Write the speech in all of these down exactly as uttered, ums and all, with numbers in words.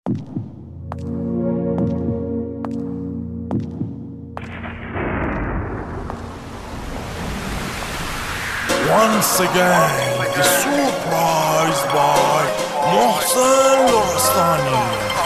Once again, the surprise by Mohsen Lorestani.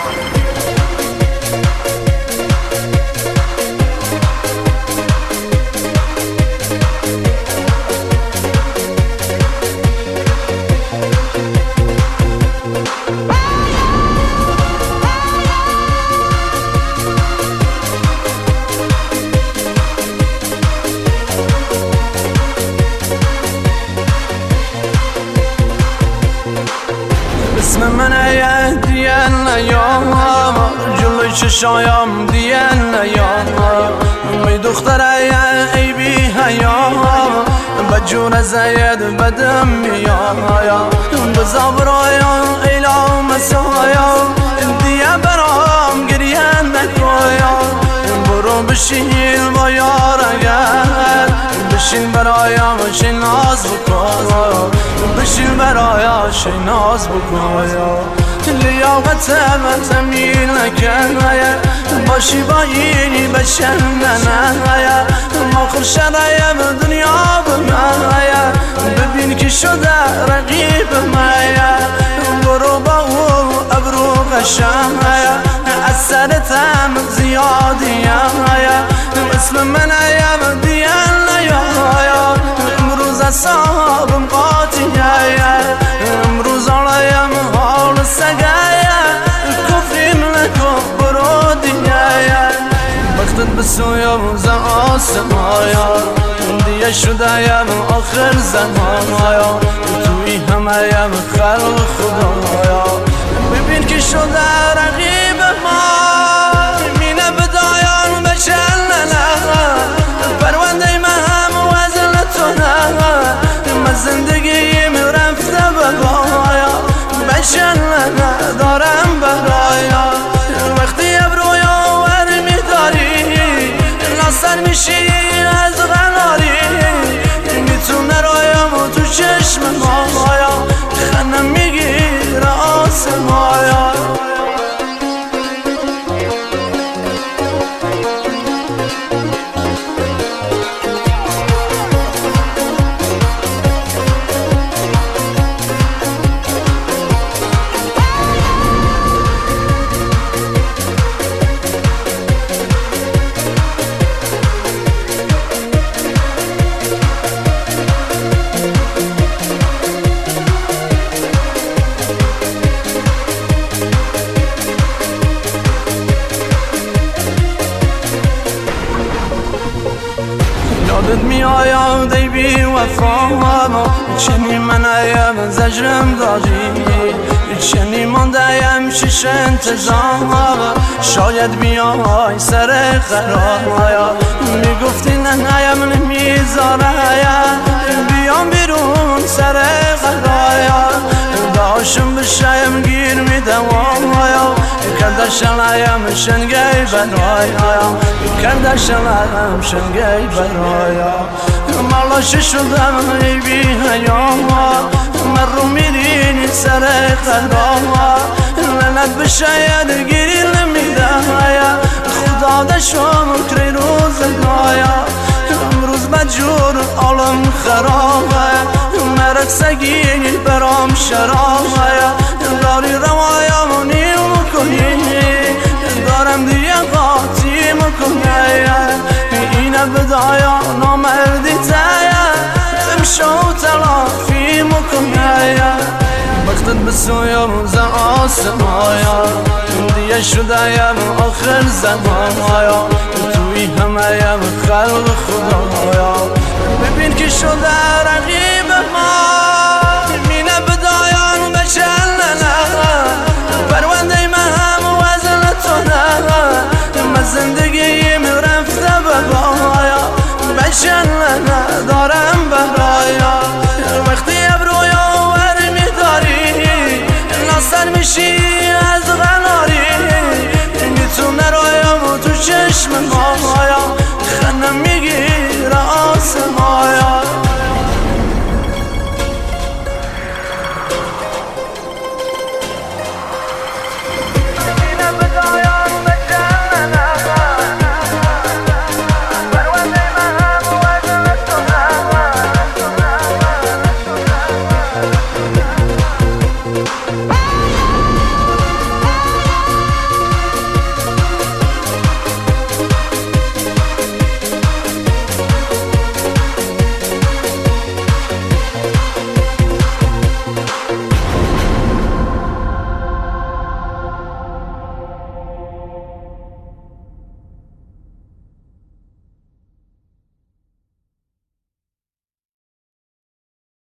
اسم منه دیان نیام جلوی چشایم دیان نیام می دختره ای بی حیام بجون زید بدم میایم بزا برایم ایلا مسایم دیه برام گریه نکایم برو بشین با یارگر بشین برایم شین ناز بکن بشین برایم شین ناز بکن لیاقت من تمیل نکنه باشی با اینی بشننه آخر شرایم دنیا بمایه ببین که شده رقیب مایه برو با او ابرو قشنگه از سرتم زیادیه اسم من ایم دیان نیایم امروز اصابم قاطیه امروز آلایم حال سگه کفیم نکن برو دیگه وقتت بسویم ز آسمایا دیگه شدهیم آخر زمانایا توی همهیم خلق خدایا ببین که شده رقیب ما مینه بدایان بچلنه پرونده من وزن تو نه من زندگیم رفته بگایا بچلنه دارم برایا وقتی ابرویا ور میداری ناصر میشی از غناری میتونه رایم تو چشم مایا خنم میگیره آسمایا یادت میآید ای بی وفا چنی من ایم زجرم دادی چنی ماندهیم شش انتظار شاید بیای سر قرار میگفتی نه نیم نمیذاره بیام بیرون سر قرار داشم بشایم گیر میدم کردشلایم شنگی برایم کردشلایم شنگی برایم مالاش شدم ای بی حیام من رو میرینی سر قرار لعنت به شاید گیری نمیدم خدا دشم کری روزگایا امروز مجور عالم خرابه مرد سگی برام شرابه داری روایم نیل مکنی دارم دیگه قاطی مکنی اینه بدایا نامردی تایا امشو تلافی مکنی وقتت بسویم ز آسمایا دیگه شدهیم آخر زمانایا توی همهیم خلق خدایا ببین که شده رقیب ما